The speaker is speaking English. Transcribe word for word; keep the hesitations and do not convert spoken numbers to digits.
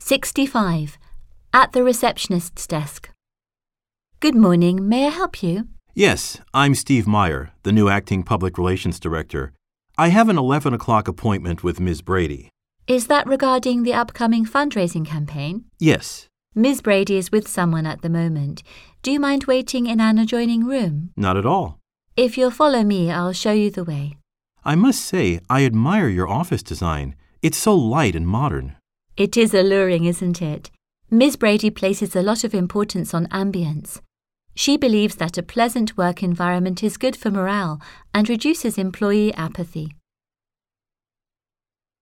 sixty-five. At the receptionist's desk. Good morning. May I help you? Yes, I'm Steve Meyer, the new acting public relations director. I have an eleven o'clock appointment with Miz Brady. Is that regarding the upcoming fundraising campaign? Yes. Miz Brady is with someone at the moment. Do you mind waiting in an adjoining room? Not at all. If you'll follow me, I'll show you the way. I must say, I admire your office design. It's so light and modern. It is alluring, isn't it? Miz Brady places a lot of importance on ambience. She believes that a pleasant work environment is good for morale and reduces employee apathy.